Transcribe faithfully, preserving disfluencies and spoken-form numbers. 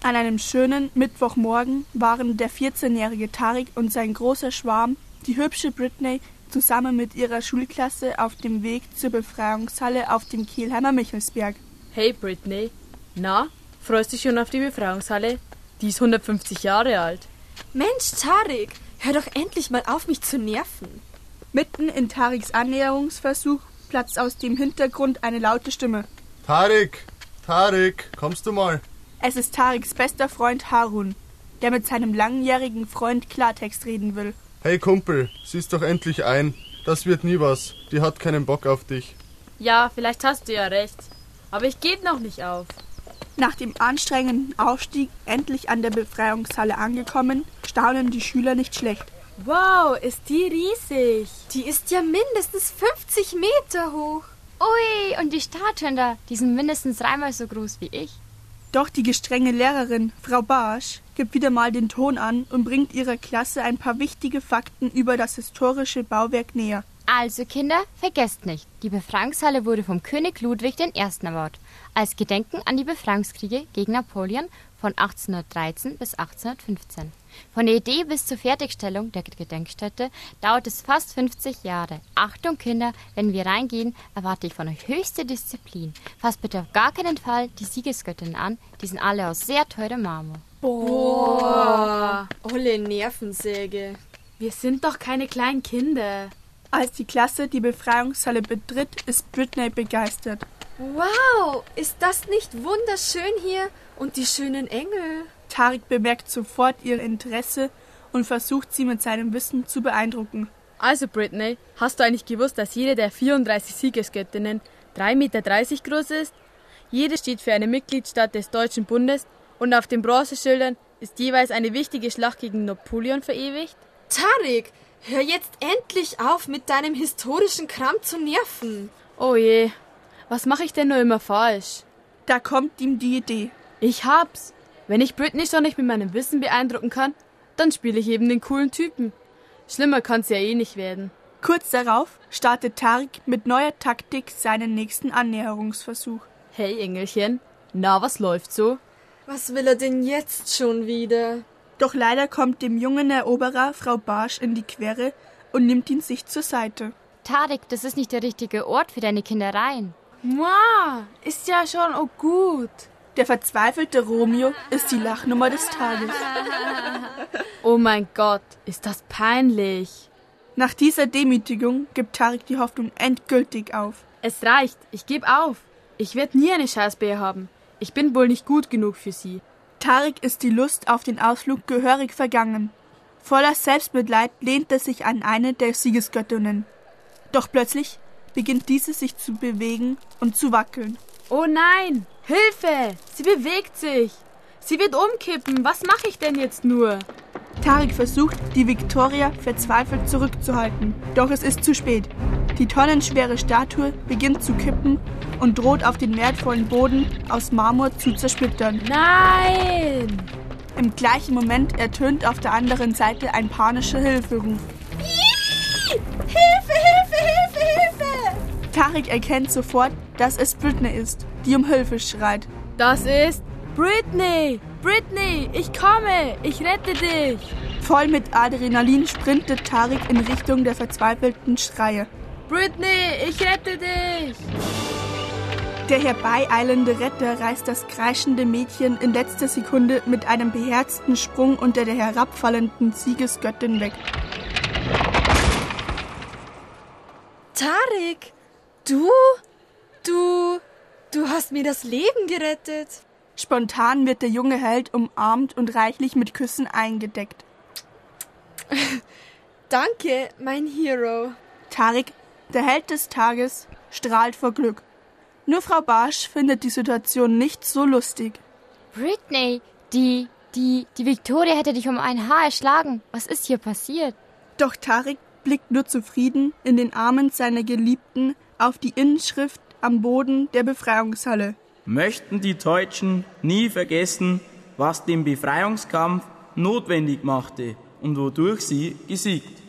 An einem schönen Mittwochmorgen waren der vierzehnjährige Tarik und sein großer Schwarm, die hübsche Britney, zusammen mit ihrer Schulklasse auf dem Weg zur Befreiungshalle auf dem Kelheimer Michelsberg. Hey Britney, na, freust du dich schon auf die Befreiungshalle? Die ist hundertfünfzig Jahre alt. Mensch, Tarik, hör doch endlich mal auf, mich zu nerven. Mitten in Tariks Annäherungsversuch platzt aus dem Hintergrund eine laute Stimme. Tarik, Tarik, kommst du mal? Es ist Tariks bester Freund Harun, der mit seinem langjährigen Freund Klartext reden will. Hey Kumpel, siehst doch endlich ein. Das wird nie was. Die hat keinen Bock auf dich. Ja, vielleicht hast du ja recht. Aber ich gebe noch nicht auf. Nach dem anstrengenden Aufstieg endlich an der Befreiungshalle angekommen, staunen die Schüler nicht schlecht. Wow, ist die riesig. Die ist ja mindestens fünfzig Meter hoch. Ui, und die Statuen da, die sind mindestens dreimal so groß wie ich. Doch die gestrenge Lehrerin, Frau Barsch, gibt wieder mal den Ton an und bringt ihrer Klasse ein paar wichtige Fakten über das historische Bauwerk näher. Also Kinder, vergesst nicht, die Befreiungshalle wurde vom König Ludwig der Erste erbaut, als Gedenken an die Befreiungskriege gegen Napoleon von achtzehnhundertdreizehn bis achtzehnhundertfünfzehn. Von der Idee bis zur Fertigstellung der Gedenkstätte dauert es fast fünfzig Jahre. Achtung Kinder, wenn wir reingehen, erwarte ich von euch höchste Disziplin. Fasst bitte auf gar keinen Fall die Siegesgöttinnen an, die sind alle aus sehr teurem Marmor. Boah, olle Nervensäge. Wir sind doch keine kleinen Kinder. Als die Klasse die Befreiungshalle betritt, ist Britney begeistert. Wow, ist das nicht wunderschön hier? Und die schönen Engel. Tarik bemerkt sofort ihr Interesse und versucht sie mit seinem Wissen zu beeindrucken. Also Britney, hast du eigentlich gewusst, dass jede der vierunddreißig Siegesgöttinnen drei Meter dreißig groß ist? Jede steht für eine Mitgliedstaat des Deutschen Bundes und auf den Bronzeschildern ist jeweils eine wichtige Schlacht gegen Napoleon verewigt? Tarik, hör jetzt endlich auf, mit deinem historischen Kram zu nerven. Oh je, was mache ich denn nur immer falsch? Da kommt ihm die Idee. Ich hab's. Wenn ich Britney schon nicht mit meinem Wissen beeindrucken kann, dann spiele ich eben den coolen Typen. Schlimmer kann's ja eh nicht werden. Kurz darauf startet Tarik mit neuer Taktik seinen nächsten Annäherungsversuch. Hey Engelchen, na was läuft so? Was will er denn jetzt schon wieder? Doch leider kommt dem jungen Eroberer Frau Barsch in die Quere und nimmt ihn sich zur Seite. Tarik, das ist nicht der richtige Ort für deine Kindereien. Mua, ist ja schon oh gut. Der verzweifelte Romeo ist die Lachnummer des Tages. Oh mein Gott, ist das peinlich. Nach dieser Demütigung gibt Tarik die Hoffnung endgültig auf. Es reicht, ich gebe auf. Ich werde nie eine Scheißbär haben. Ich bin wohl nicht gut genug für sie. Tarik ist die Lust auf den Ausflug gehörig vergangen. Voller Selbstmitleid lehnt er sich an eine der Siegesgöttinnen. Doch plötzlich beginnt diese sich zu bewegen und zu wackeln. Oh nein! Hilfe! Sie bewegt sich! Sie wird umkippen! Was mache ich denn jetzt nur? Tarik versucht, die Victoria verzweifelt zurückzuhalten. Doch es ist zu spät. Die tonnenschwere Statue beginnt zu kippen und droht auf den wertvollen Boden aus Marmor zu zersplittern. Nein! Im gleichen Moment ertönt auf der anderen Seite ein panischer Hilferuf. Hilfe, Hilfe, Hilfe, Hilfe! Tarik erkennt sofort, dass es Britney ist, die um Hilfe schreit. Das ist Britney! Britney, ich komme! Ich rette dich! Voll mit Adrenalin sprintet Tarik in Richtung der verzweifelten Schreie. Britney, ich rette dich! Der herbeieilende Retter reißt das kreischende Mädchen in letzter Sekunde mit einem beherzten Sprung unter der herabfallenden Siegesgöttin weg. Tarik, du? Du, du hast mir das Leben gerettet. Spontan wird der junge Held umarmt und reichlich mit Küssen eingedeckt. Danke, mein Hero. Tarik, der Held des Tages, strahlt vor Glück. Nur Frau Barsch findet die Situation nicht so lustig. Britney, die, die, die Victoria hätte dich um ein Haar erschlagen. Was ist hier passiert? Doch Tarik blickt nur zufrieden in den Armen seiner Geliebten auf die Inschrift am Boden der Befreiungshalle. Möchten die Deutschen nie vergessen, was den Befreiungskampf notwendig machte und wodurch sie gesiegt